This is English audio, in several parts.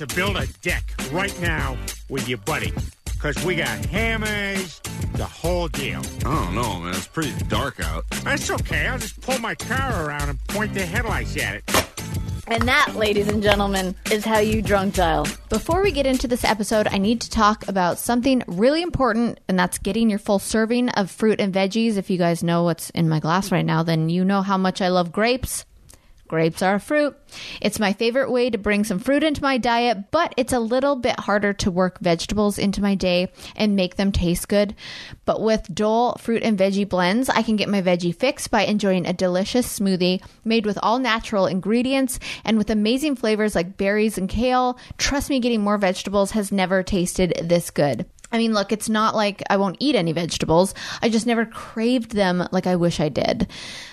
to build a deck right now with your buddy. Because we got hammers, the whole deal. I don't know, man. It's pretty dark out. That's okay. I'll just pull my car around and point the headlights at it. And that, ladies and gentlemen, is how you drunk dial. Before we get into this episode, I need to talk about something really important, and that's getting your full serving of fruit and veggies. If you guys know what's in my glass right now, then you know how much I love grapes. Grapes are a fruit. It's my favorite way to bring some fruit into my diet, but it's a little bit harder to work vegetables into my day and make them taste good. But with Dole fruit and veggie blends, I can get my veggie fix by enjoying a delicious smoothie made with all natural ingredients and with amazing flavors like berries and kale. Trust me, getting more vegetables has never tasted this good. I mean, look, it's not like I won't eat any vegetables. I just never craved them like I wish I did.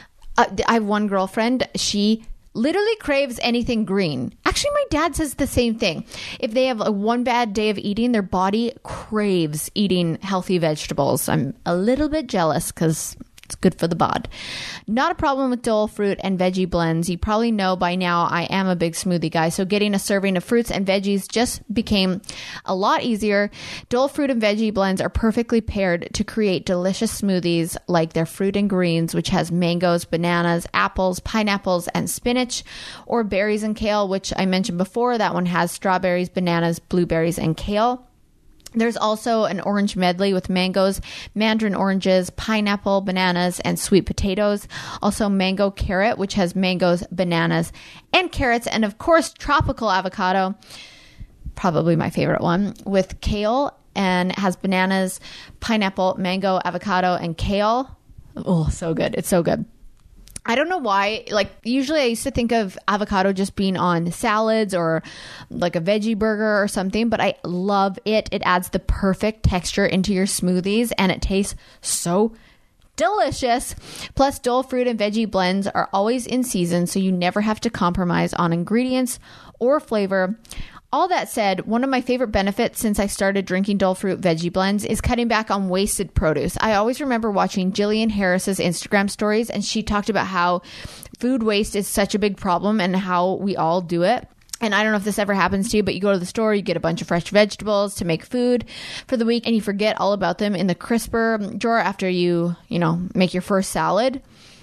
I have one girlfriend, she literally craves anything green. Actually, my dad says the same thing. If they have one bad day of eating, their body craves eating healthy vegetables. I'm a little bit jealous because it's good for the bod. Not a problem with Dole fruit and veggie blends. You probably know by now I am a big smoothie guy, so getting a serving of fruits and veggies just became a lot easier. Dole fruit and veggie blends are perfectly paired to create delicious smoothies like their fruit and greens, which has mangoes, bananas, apples, pineapples, and spinach, or berries and kale, which I mentioned before. That one has strawberries, bananas, blueberries, and kale. There's also an orange medley with mangoes, mandarin oranges, pineapple, bananas, and sweet potatoes. Also mango carrot, which has mangoes, bananas, and carrots. And of course, tropical avocado, probably my favorite one, with kale, and it has bananas, pineapple, mango, avocado, and kale. Oh, so good. It's so good. I don't know why, like usually I used to think of avocado just being on salads or like a veggie burger or something, but I love it. It adds the perfect texture into your smoothies and it tastes so delicious. Plus, Dole fruit and veggie blends are always in season, so you never have to compromise on ingredients or flavor. All that said, one of my favorite benefits since I started drinking Dole fruit veggie blends is cutting back on wasted produce. I always remember watching Jillian Harris's Instagram stories, and she talked about how food waste is such a big problem and how we all do it. And I don't know if this ever happens to you, but you go to the store, you get a bunch of fresh vegetables to make food for the week, and you forget all about them in the crisper drawer after you make your first salad.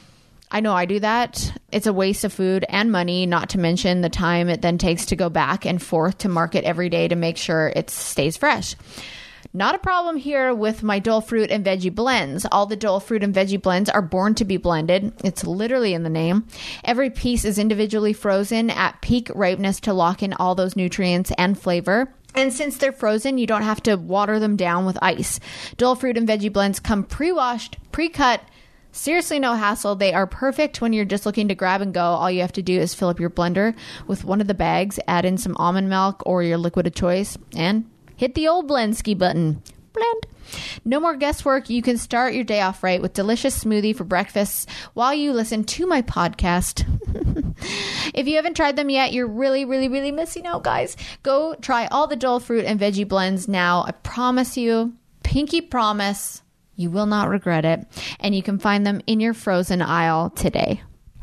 I know I do that. It's a waste of food and money, not to mention the time it then takes to go back and forth to market every day to make sure it stays fresh. Not a problem here with my Dole fruit and veggie blends. All the Dole fruit and veggie blends are born to be blended. It's literally in the name. Every piece is individually frozen at peak ripeness to lock in all those nutrients and flavor. And since they're frozen, you don't have to water them down with ice. Dole fruit and veggie blends come pre-washed, pre-cut. Seriously, no hassle. They are perfect when you're just looking to grab and go. All you have to do is fill up your blender with one of the bags, add in some almond milk or your liquid of choice, and hit the old blend ski button. Blend. No more guesswork. You can start your day off right with delicious smoothie for breakfast while you listen to my podcast. If you haven't tried them yet, you're really, really, really missing out, guys. Go try all the Dole fruit and veggie blends now. I promise you, pinky promise, you will not regret it. And you can find them in your frozen aisle today.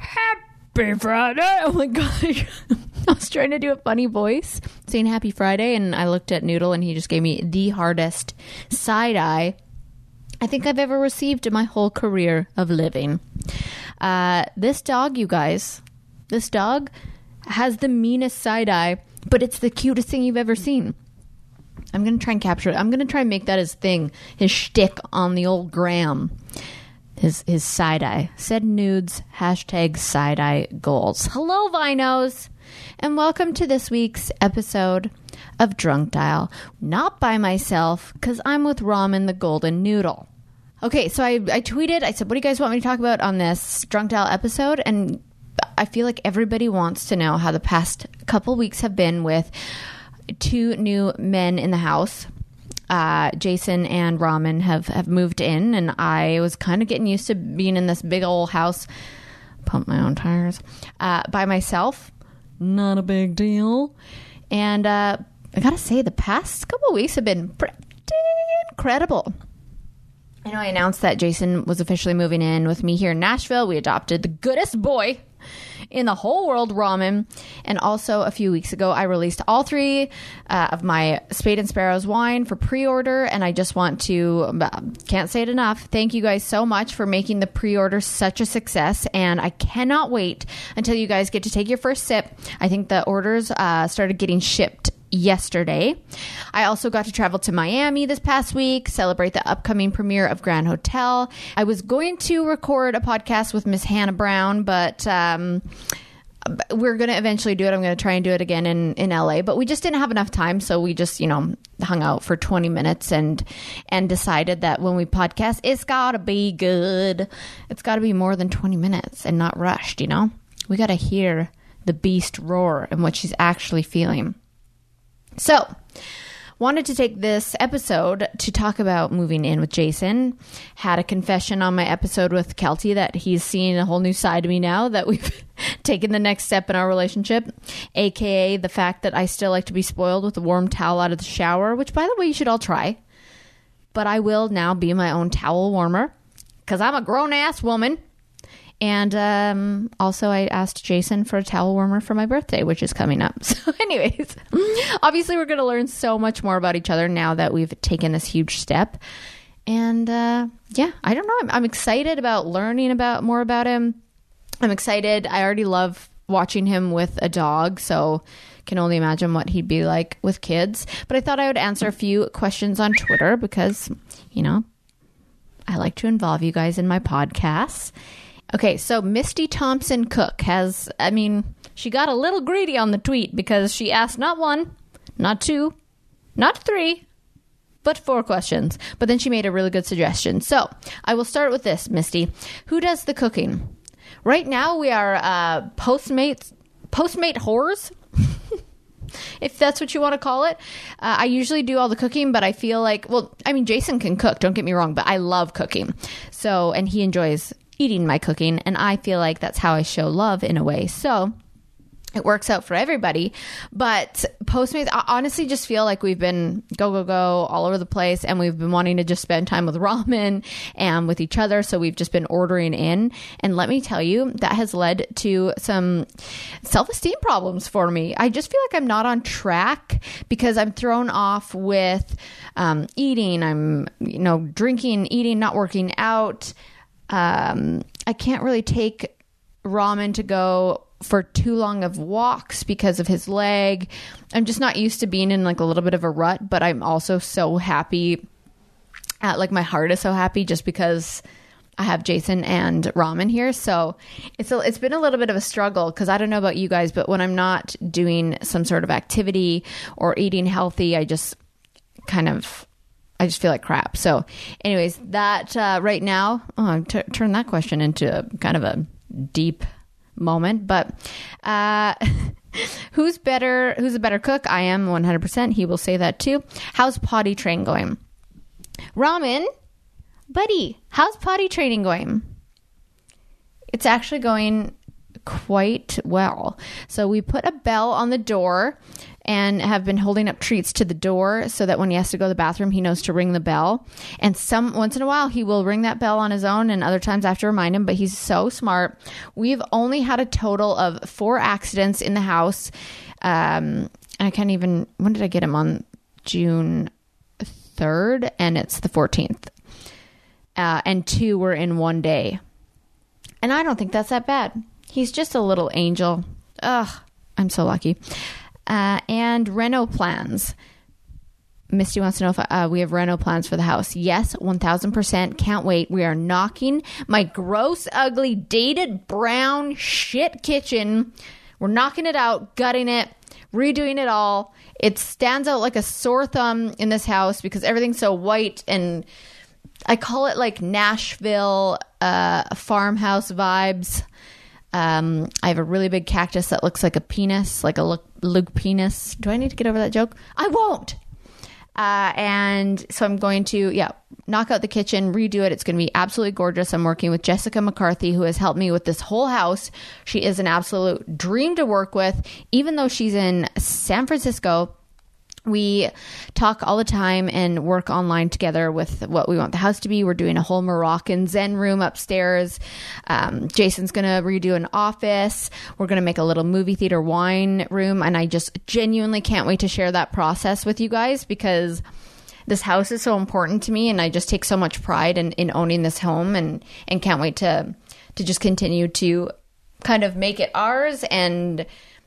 Happy Friday. Oh my gosh. I was trying to do a funny voice saying Happy Friday, and I looked at Noodle and he just gave me the hardest side eye I think I've ever received in my whole career of living. This dog, you guys, this dog has the meanest side eye, but it's the cutest thing you've ever seen. I'm going to try and capture it. I'm going to try and make that his thing, his shtick on the old gram. His side eye. Said nudes, hashtag side eye goals. Hello, Vinos, and welcome to this week's episode of Drunk Dial. Not by myself, because I'm with Ramen the Golden Noodle. Okay, so I tweeted, I said, what do you guys want me to talk about on this Drunk Dial episode? And I feel like everybody wants to know how the past couple weeks have been with two new men in the house. Jason and Ramen have moved in, and I was kind of getting used to being in this big old house, pump my own tires, by myself. Not a big deal. And I gotta say, the past couple of weeks have been pretty incredible. I know I announced that Jason was officially moving in with me here in Nashville. We adopted the goodest boy in the whole world, ramen. And also a few weeks ago, I released all 3 of my Spade and Sparrows wine for pre-order. And I just want to, can't say it enough, thank you guys so much for making the pre-order such a success. And I cannot wait until you guys get to take your first sip. I think the orders started getting shipped yesterday. I also got to travel to Miami this past week, celebrate the upcoming premiere of Grand Hotel. I was going to record a podcast with Miss Hannah Brown, but we're going to eventually do it. I'm going to try and do it again in LA, but we just didn't have enough time. So we just, hung out for 20 minutes and decided that when we podcast, it's got to be good. It's got to be more than 20 minutes and not rushed, We got to hear the beast roar and what she's actually feeling. So, wanted to take this episode to talk about moving in with Jason. Had a confession on my episode with Kelty that he's seeing a whole new side of me now that we've taken the next step in our relationship, aka the fact that I still like to be spoiled with a warm towel out of the shower, which, by the way, you should all try. But I will now be my own towel warmer because I'm a grown-ass woman. And also I asked Jason for a towel warmer for my birthday, which is coming up. So anyways, obviously we're going to learn so much more about each other now that we've taken this huge step. And I don't know. I'm excited about learning more about him. I'm excited. I already love watching him with a dog, so can only imagine what he'd be like with kids. But I thought I would answer a few questions on Twitter because, I like to involve you guys in my podcasts. Okay, so Misty Thompson Cook she got a little greedy on the tweet because she asked not 1, not 2, not 3, but 4 questions. But then she made a really good suggestion. So I will start with this, Misty. Who does the cooking? Right now we are Postmate whores, if that's what you want to call it. I usually do all the cooking, but I feel like, Jason can cook, don't get me wrong, but I love cooking. So, and he enjoys eating my cooking, and I feel like that's how I show love in a way. So it works out for everybody. But Postmates, I honestly just feel like we've been go all over the place, and we've been wanting to just spend time with ramen and with each other. So we've just been ordering in. And let me tell you, that has led to some self-esteem problems for me. I just feel like I'm not on track because I'm thrown off with eating. I'm, drinking, eating, not working out. I can't really take ramen to go for too long of walks because of his leg. I'm just not used to being in like a little bit of a rut, but I'm also so happy my heart is so happy just because I have Jason and ramen here. So it's been a little bit of a struggle because I don't know about you guys, but when I'm not doing some sort of activity or eating healthy, I just feel like crap. So anyways, that right now, turn that question into kind of a deep moment. But who's a better cook? I am 100%. He will say that too. How's potty train going? Ramen, buddy, how's potty training going? It's actually going quite well. So we put a bell on the door and have been holding up treats to the door so that when he has to go to the bathroom, he knows to ring the bell. And once in a while, he will ring that bell on his own, and other times I have to remind him, but he's so smart. We've only had a total of 4 accidents in the house. I can't even, when did I get him? On June 3rd, and it's the 14th. And 2 were in one day. And I don't think that's that bad. He's just a little angel. Ugh, I'm so lucky. And reno plans. Misty wants to know if we have reno plans for the house. Yes, 1000%. Can't wait. We are knocking my gross, ugly, dated brown shit kitchen. We're knocking it out, gutting it, redoing it all. It stands out like a sore thumb in this house because everything's so white, and I call it like Nashville farmhouse vibes. I have a really big cactus that looks like a penis, like a Luke penis. Do I need to get over that joke? I won't. And so I'm going to, knock out the kitchen, redo it. It's going to be absolutely gorgeous. I'm working with Jessica McCarthy, who has helped me with this whole house. She is an absolute dream to work with. Even though she's in San Francisco, We talk all the time and work online together with what we want the house to be. We're doing a whole Moroccan Zen room upstairs. Jason's going to redo an office. We're going to make a little movie theater wine room. And I just genuinely can't wait to share that process with you guys, because this house is so important to me. And I just take so much pride in owning this home, and can't wait to just continue to kind of make it ours and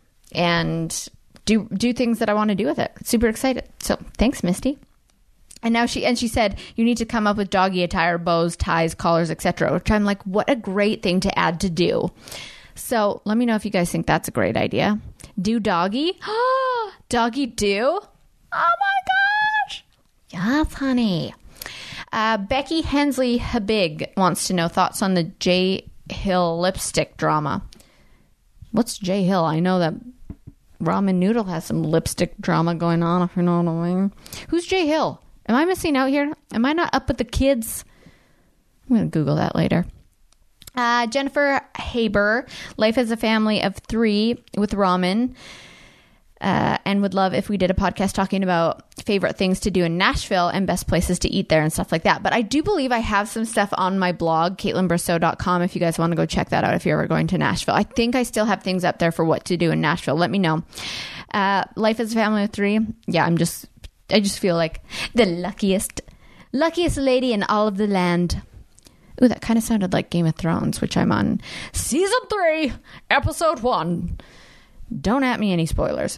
do things that I want to do with it. Super excited. So thanks, Misty. And now she said, you need to come up with doggy attire, bows, ties, collars, etc. Which I'm like, what a great thing to add to do. So let me know if you guys think that's a great idea. Do doggy? Doggy do? Oh my gosh. Yes, honey. Becky Hensley Habig wants to know thoughts on the J Hill lipstick drama. What's J Hill? I know that Ramen Noodle has some lipstick drama going on, if you know what I mean. Who's Jay Hill? Am I missing out here? Am I not up with the kids? I'm going to Google that later. Jennifer Haber, life as a family of 3 with ramen, and would love if we did a podcast talking about favorite things to do in Nashville and best places to eat there and stuff like that. But I do believe I have some stuff on my blog, CaitlinBrousseau.com, if you guys want to go check that out if you're ever going to Nashville. I think I still have things up there for what to do in Nashville. Let me know. Life as a family of 3. Yeah, I just feel like the luckiest lady in all of the land. Ooh, that kind of sounded like Game of Thrones, which I'm on season 3, episode 1. Don't at me any spoilers.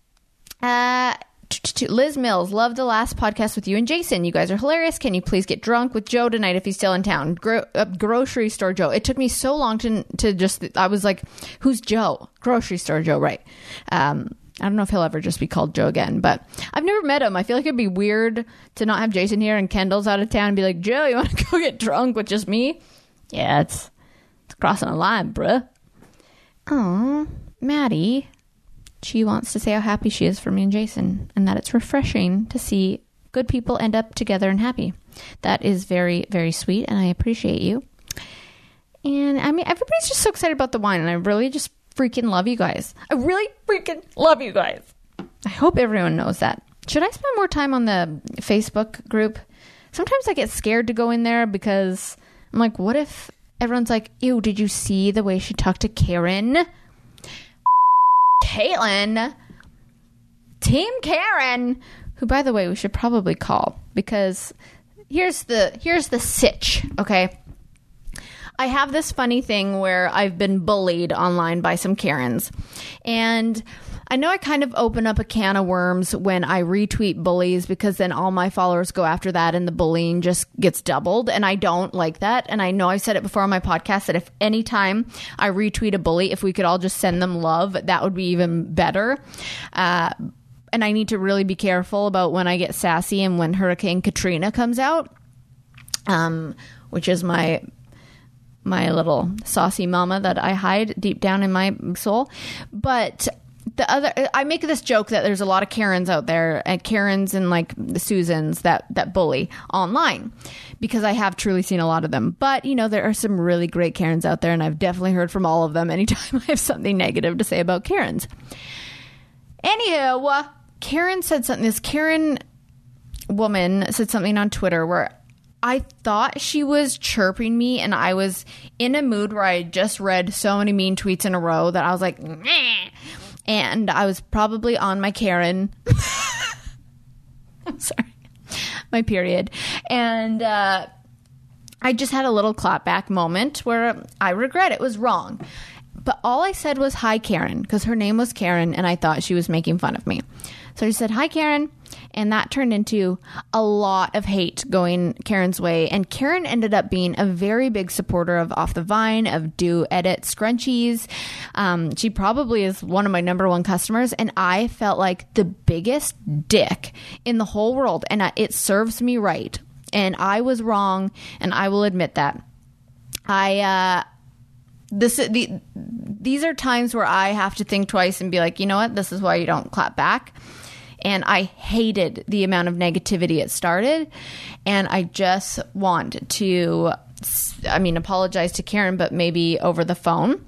Liz Mills, love the last podcast with you and Jason. You guys are hilarious. Can you please get drunk with Joe tonight if he's still in town? Grocery store Joe. It took me so long to just, I was like, who's Joe? Grocery store Joe, right. I don't know if he'll ever just be called Joe again, but I've never met him. I feel like it'd be weird to not have Jason here and Kendall's out of town and be like, Joe, you want to go get drunk with just me? Yeah, it's crossing a line, bruh. Aw, Maddie. She wants to say how happy she is for me and Jason, and that it's refreshing to see good people end up together and happy. That is very, very sweet, and I appreciate you. And I mean, everybody's just so excited about the wine, and I really just freaking love you guys. I really freaking love you guys. I hope everyone knows that. Should I spend more time on the Facebook group? Sometimes I get scared to go in there because I'm like, what if everyone's like, ew, did you see the way she talked to Karen? Caitlin, Team Karen, who, by the way, we should probably call, because here's the sitch, okay? I have this funny thing where I've been bullied online by some Karens, and I know I kind of open up a can of worms when I retweet bullies, because then all my followers go after that and the bullying just gets doubled, and I don't like that. And I know I've said it before on my podcast that if any time I retweet a bully, if we could all just send them love, that would be even better. And I need to really be careful about when I get sassy and when Hurricane Katrina comes out, which is my little saucy mama that I hide deep down in my soul. But I make this joke that there's a lot of Karens out there, and Karens and like the Susans that bully online, because I have truly seen a lot of them. But, you know, there are some really great Karens out there, and I've definitely heard from all of them anytime I have something negative to say about Karens. Anywho, Karen said something, this Karen woman said something on Twitter where I thought she was chirping me, and I was in a mood where I had just read so many mean tweets in a row that I was like, meh. And I was probably on my Karen. I'm sorry. My period. And I just had a little clapback moment where I regret it was wrong. But all I said was, hi, Karen, because her name was Karen, and I thought she was making fun of me. So I said, hi, Karen. And that turned into a lot of hate going Karen's way. And Karen ended up being a very big supporter of Off the Vine, of Do Edit Scrunchies. She probably is one of my number one customers. And I felt like the biggest dick in the whole world. And it serves me right. And I was wrong. And I will admit that. These are times where I have to think twice and be like, you know what? This is why you don't clap back. And I hated the amount of negativity it started. And I just want to, apologize to Karen, but maybe over the phone.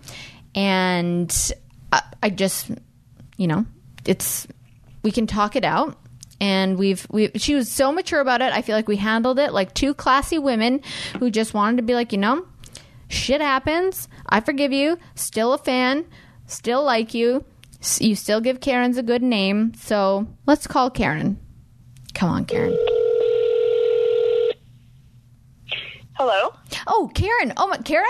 And I just, we can talk it out. And she was so mature about it. I feel like we handled it like two classy women who just wanted to be like, shit happens. I forgive you. Still a fan. Still like you. You still give Karen's a good name. So let's call Karen. Come on, Karen. Hello? Oh, Karen. Oh, Karen?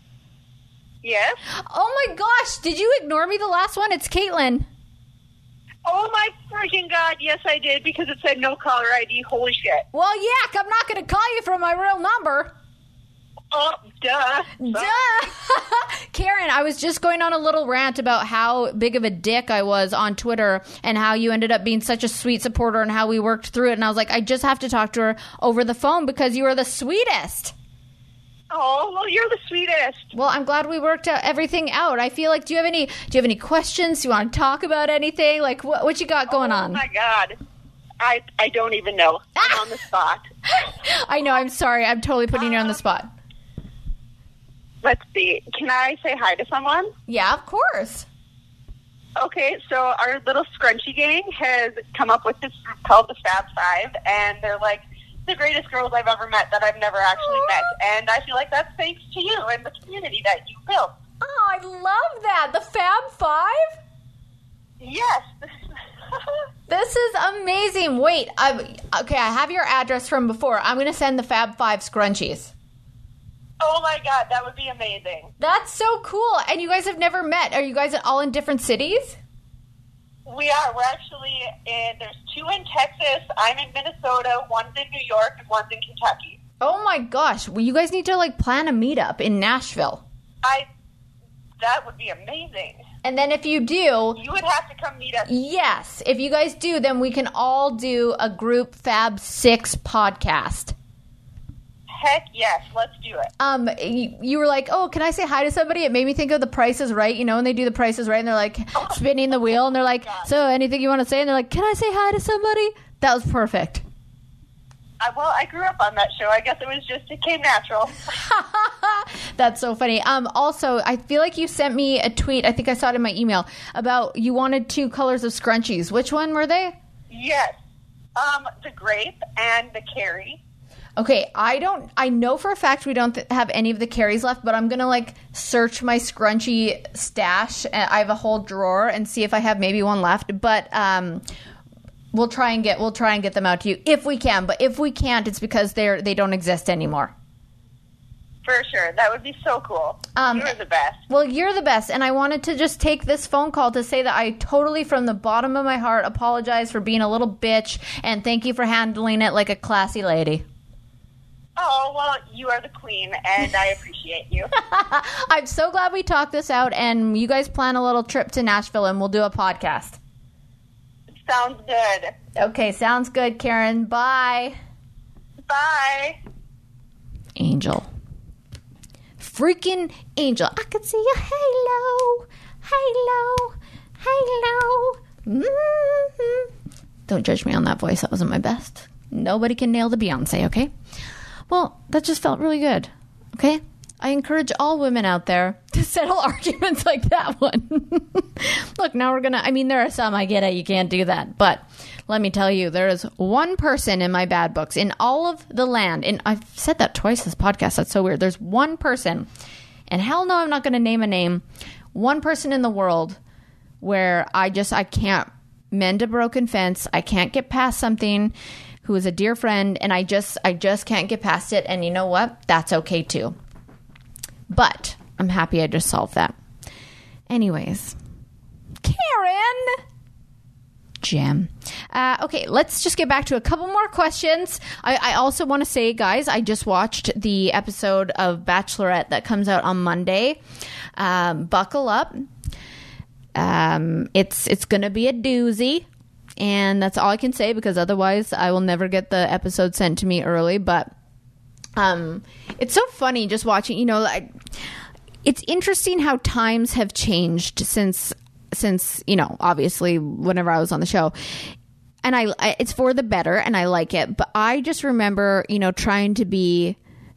Yes? Oh, my gosh. Did you ignore me the last one? It's Caitlin. Oh, my freaking God. Yes, I did, because it said no caller ID. Holy shit. Well, yeah, I'm not going to call you from my real number. Oh, duh. Duh. Karen, I was just going on a little rant about how big of a dick I was on Twitter and how you ended up being such a sweet supporter and how we worked through it. And I was like, I just have to talk to her over the phone because you are the sweetest. Oh, well, you're the sweetest. Well, I'm glad we worked everything out. I feel like, do you have any questions? Do you want to talk about anything? Like, what you got going on? Oh, my God. I don't even know. I'm on the spot. I know. I'm sorry. I'm totally putting you on the spot. Let's see. Can I say hi to someone? Yeah, of course. Okay, so our little scrunchy gang has come up with this group called the Fab Five, and they're like the greatest girls I've ever met that I've never actually met. And I feel like that's thanks to you and the community that you built. Oh, I love that. The Fab Five? Yes. This is amazing. Wait, I have your address from before. I'm going to send the Fab Five scrunchies. Oh, my God, that would be amazing. That's so cool. And you guys have never met. Are you guys all in different cities? We are. We're actually there's two in Texas. I'm in Minnesota. One's in New York, and one's in Kentucky. Oh, my gosh. Well, you guys need to, plan a meetup in Nashville. That would be amazing. And then if you do... You would have to come meet us. Yes. If you guys do, then we can all do a group Fab 6 podcast. Heck yes, let's do it. You were like, oh, can I say hi to somebody? It made me think of The Price is Right. You know, when they do The Price is Right and they're like spinning the wheel and they're like, so anything you want to say? And they're like, can I say hi to somebody? That was perfect. I grew up on that show. I guess it came natural. That's so funny. Also, I feel like you sent me a tweet. I think I saw it in my email about you wanted 2 colors of scrunchies. Which one were they? Yes. The grape and the Carrie. Okay, I know for a fact we don't have any of the Carries left, but I'm going to search my scrunchie stash. I have a whole drawer and see if I have maybe one left, but we'll try and get them out to you if we can, but if we can't, it's because they don't exist anymore. For sure. That would be so cool. You're the best. Well, you're the best, and I wanted to just take this phone call to say that I totally, from the bottom of my heart, apologize for being a little bitch, and thank you for handling it like a classy lady. Oh, well, you are the queen, and I appreciate you. I'm so glad we talked this out, and you guys plan a little trip to Nashville, and we'll do a podcast. Sounds good. Okay, sounds good, Karen. Bye. Bye. Angel. Freaking Angel. I could see a halo. Halo. Halo. Mm-hmm. Don't judge me on that voice. That wasn't my best. Nobody can nail the Beyonce, okay? Well, that just felt really good, okay? I encourage all women out there to settle arguments like that one. Look, now there are some, I get it, you can't do that. But let me tell you, there is one person in my bad books, in all of the land, and I've said that twice this podcast, that's so weird. There's one person, and hell no, I'm not going to name a name, one person in the world where I can't mend a broken fence, I can't get past something, who is a dear friend, and I just can't get past it, and you know what? That's okay too. But I'm happy I just solved that. Anyways, Karen! Gem. Okay, let's just get back to a couple more questions. I also want to say, guys, I just watched the episode of Bachelorette that comes out on Monday. Buckle up. It's going to be a doozy. And that's all I can say because otherwise I will never get the episode sent to me early. But it's so funny just watching, it's interesting how times have changed since, obviously whenever I was on the show. And it's for the better and I like it. But I just remember, trying to be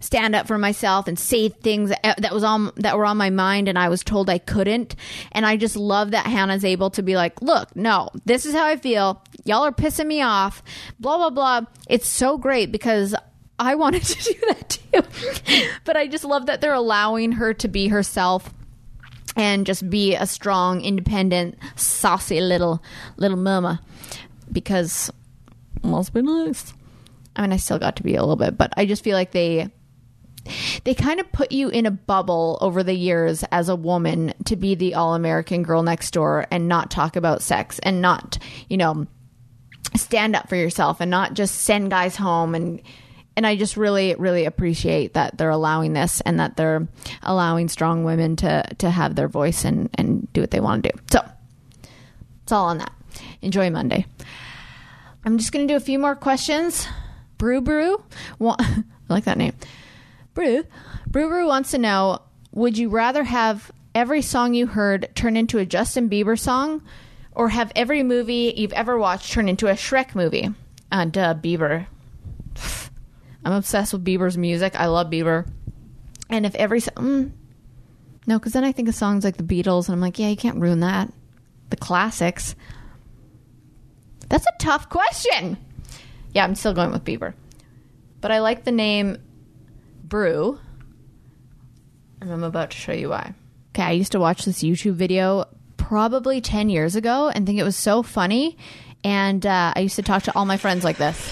stand up for myself and say things that were on my mind and I was told I couldn't. And I just love that Hannah's able to be like, look, no, this is how I feel. Y'all are pissing me off, blah, blah, blah. It's so great because I wanted to do that too. But I just love that they're allowing her to be herself and just be a strong, independent, saucy little mama. Because must be nice. I mean, I still got to be a little bit, but I just feel like they kind of put you in a bubble over the years as a woman to be the all-American girl next door and not talk about sex and not, stand up for yourself and not just send guys home. And I just really, really appreciate that they're allowing this and that they're allowing strong women to have their voice and do what they want to do. So it's all on that. Enjoy Monday. I'm just going to do a few more questions. Brew. I like that name. Brew wants to know, would you rather have every song you heard turn into a Justin Bieber song or have every movie you've ever watched turn into a Shrek movie? Bieber. I'm obsessed with Bieber's music. I love Bieber. And if every... no, because then I think of songs like the Beatles and I'm like, yeah, you can't ruin that. The classics. That's a tough question. Yeah, I'm still going with Bieber. But I like the name Brew. And I'm about to show you why. Okay, I used to watch this YouTube video probably 10 years ago and think it was so funny. And I used to talk to all my friends like this.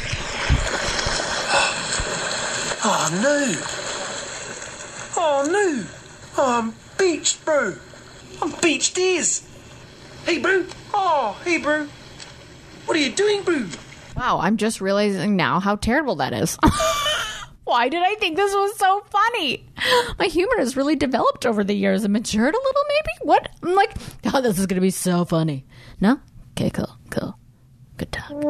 Oh, no. Oh, I'm beached, bro. I'm beached ears. Hey, bro. Oh, hey, bro. What are you doing, bro? Wow, I'm just realizing now how terrible that is. Why did I think this was so funny? My humor has really developed over the years and matured a little, maybe? What? I'm like, oh, this is going to be so funny. No? Okay, cool. Good talk.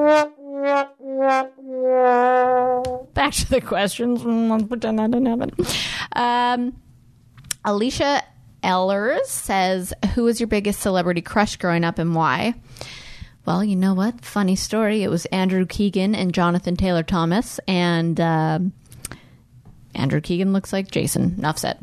Back to the questions. Let's pretend that didn't happen. Alicia Ellers says, who was your biggest celebrity crush growing up and why? Well, you know what? Funny story. It was Andrew Keegan and Jonathan Taylor Thomas. And Andrew Keegan looks like Jason. Enough said.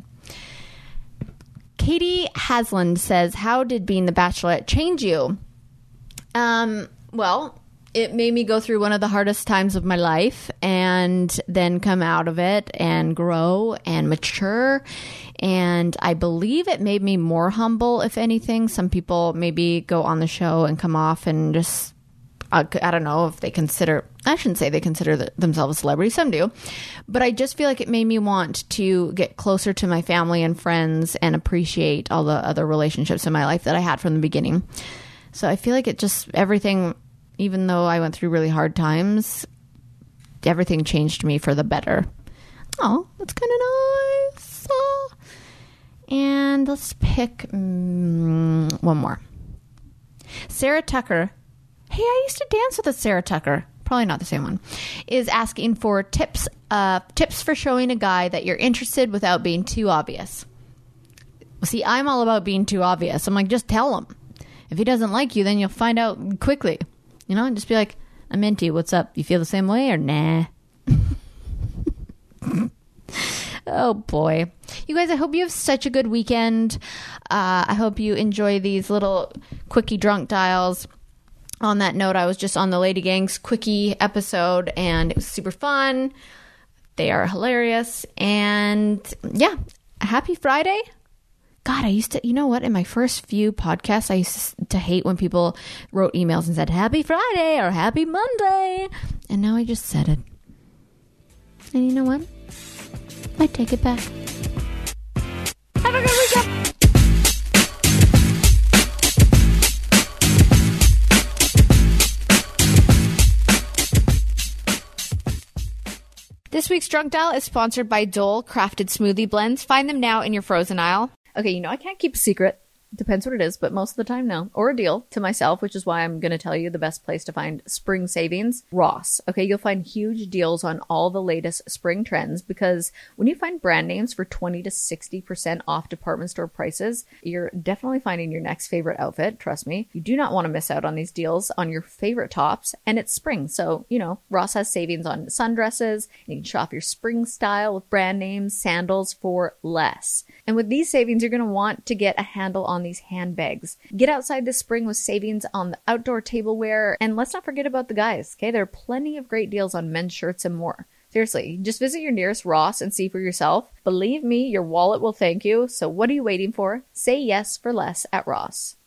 Katie Hasland says, how did being the Bachelorette change you? Well, it made me go through one of the hardest times of my life and then come out of it and grow and mature. And I believe it made me more humble, if anything. Some people maybe go on the show and come off and just, I don't know if they consider, I shouldn't say they consider themselves a celebrity. Some do. But I just feel like it made me want to get closer to my family and friends and appreciate all the other relationships in my life that I had from the beginning. So I feel like it just, everything, even though I went through really hard times, everything changed me for the better. Oh, that's kind of nice. And let's pick one more. Sarah Tucker. Hey, I used to dance with a Sarah Tucker. Probably not the same one. Is asking for tips for showing a guy that you're interested without being too obvious. See, I'm all about being too obvious. I'm like, just tell him. If he doesn't like you, then you'll find out quickly. And just be like, I'm into you. What's up? You feel the same way or nah? Oh, boy. You guys, I hope you have such a good weekend. I hope you enjoy these little quickie drunk dials. On that note, I was just on the Lady Gangs quickie episode, and it was super fun. They are hilarious. And, yeah, happy Friday. God, I used to, you know what? In my first few podcasts, I used to hate when people wrote emails and said, Happy Friday or Happy Monday. And now I just said it. And you know what? I take it back. Have a good weekend. This week's Drunk Dial is sponsored by Dole Crafted Smoothie Blends. Find them now in your frozen aisle. Okay, I can't keep a secret, Depends what it is, but most of the time, no. Or a deal to myself, which is why I'm going to tell you the best place to find spring savings, Ross. Okay, you'll find huge deals on all the latest spring trends because when you find brand names for 20 to 60% off department store prices, you're definitely finding your next favorite outfit. Trust me. You do not want to miss out on these deals on your favorite tops, and it's spring. So, Ross has savings on sundresses. You can shop your spring style with brand names, sandals for less. And with these savings, you're going to want to get a handle on these handbags. Get outside this spring with savings on the outdoor tableware. And let's not forget about the guys, okay? There are plenty of great deals on men's shirts and more. Seriously, just visit your nearest Ross and see for yourself. Believe me, your wallet will thank you. So what are you waiting for? Say yes for less at Ross.